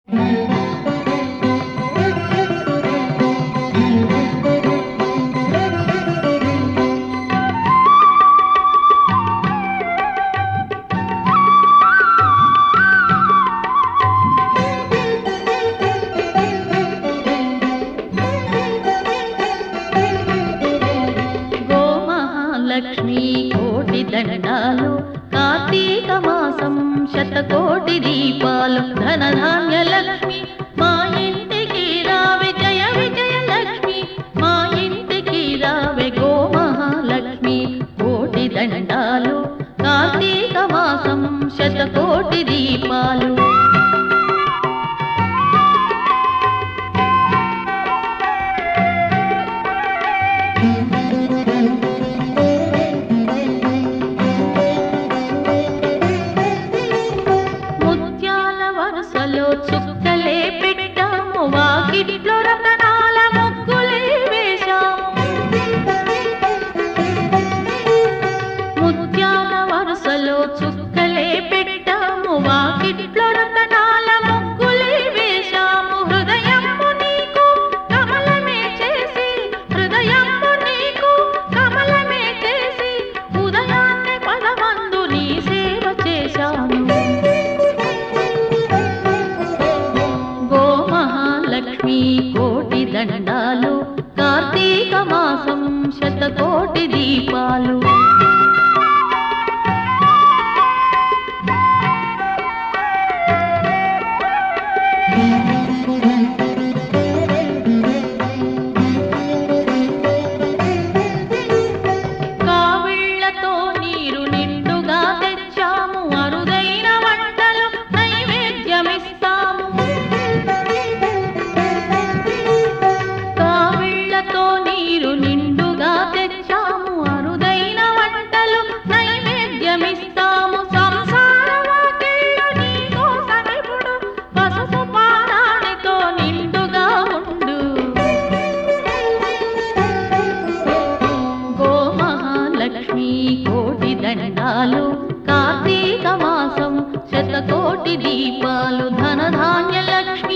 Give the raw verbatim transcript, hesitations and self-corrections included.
లక్ష్మీ కోటి దండాలు కార్తీక మాసం శతకోటి దీపాలు ధనధాన్య లక్ష్మి మా ఇంటికి రావే జయ విజయ లక్ష్మి మా ఇంటికి రావే గో మహాలక్ష్మి కోటి దండాలు కార్తీక మాసం శతకోటి దీపాలు చుక్కలే పెట్టాము వాకిట్లో రతనాల ముగ్గులే వేశాము ముత్యాల వరుసలో చుక్కలే పెట్టాము వాకిట్లో రతనాల ముగ్గులే వేశాము హృదయము నీకు కమలమే చేసి హృదయము నీకు కమలమే చేసి ఉదయాన్నే పదమందు నీ సేవ చేశాను లక్ష్మీ కోటి దండాలు కార్తీక మాసం శతకోటి దీపాలు కావిళ్లతో నీరు నిండుగా తెచ్చాము అరుదైన వంటలు నైవేద్యమిస్తాము నీరు నిండుగా తెచ్చాము అరుదైన వంటలు నైవేద్యమిస్తాము సంసార వాకిళ్ళు నీకోసమిప్పుడు పసుపు పారాణితో నిండుగా ఉండు గో మహాలక్ష్మీ కోటి దండాలు కార్తీక మాసం శతకోటి దీపాలు ధనధాన్య లక్ష్మి